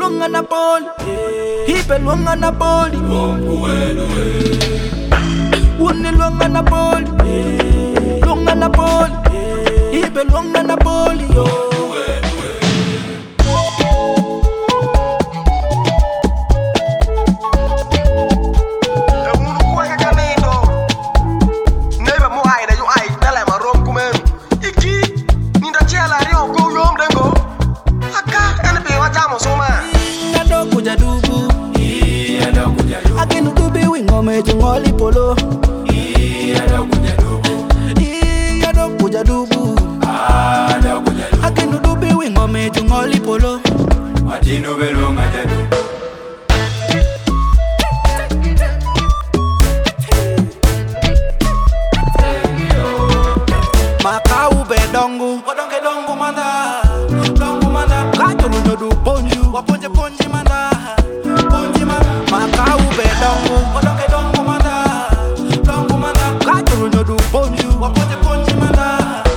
luonga Napoli, ibe luonga Napoli. Uni luonga Napoli, luonga Napoli, ibe luonga Napoli yo. Jungoli polo, kuja dubu. Akinu dubi wingo me jungoli polo. Matino belo ngajadu. Makau be dongu, Odonge dongu manda, kajuru nyodu ponju, waponje ponji manda, ponji manda. makau be dongu, Odonge dongu manda, kajuru nyodu ponju, waponje ponji manda.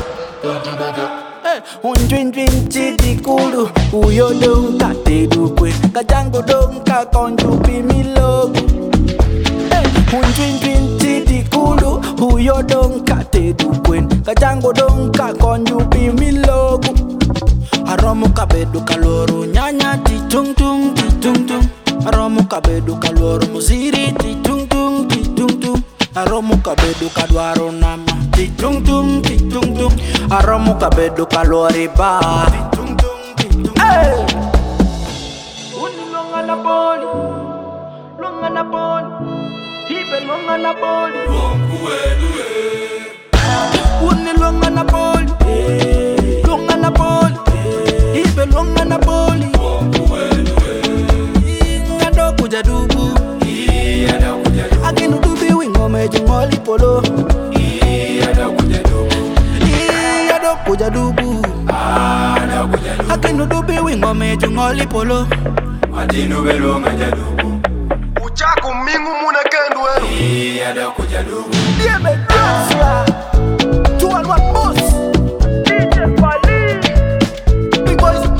unjwin dwin chidi kulu, uyo dong ka tedu kwe, kajango dong ka konju pimilogu. Unjwin dwin chidi kulu, uyo dong ka tedu kwe, kajango dong ka konju pimilogu. Aromu kabedu kaloru nyanya ti tung tung ti tung tung. Aromu kabedu kaloru muziri ti tung tung ti tung tung. Aromu kabedu kadwaro nama ti tung tung ti tung tung. Aromu kabedu kalori ba ti tung tung ti tung tung. Hey! Uni luonga Napoli, luonga Napoli, ibe luonga Napoli. Uni luonga Napoli, luonga Napoli, ibe luonga Napoli. Ngado kuja dubu, akinu dubi wingo me jungoli polo. Ngado kuja dubu, akinu dubi wingo me jungoli polo. Matino belo ngajadu. Uchaku mingu muna kendu wenu. Ada kujadu. Diye me graswa, tuan wa boss. DJ Fali, big boys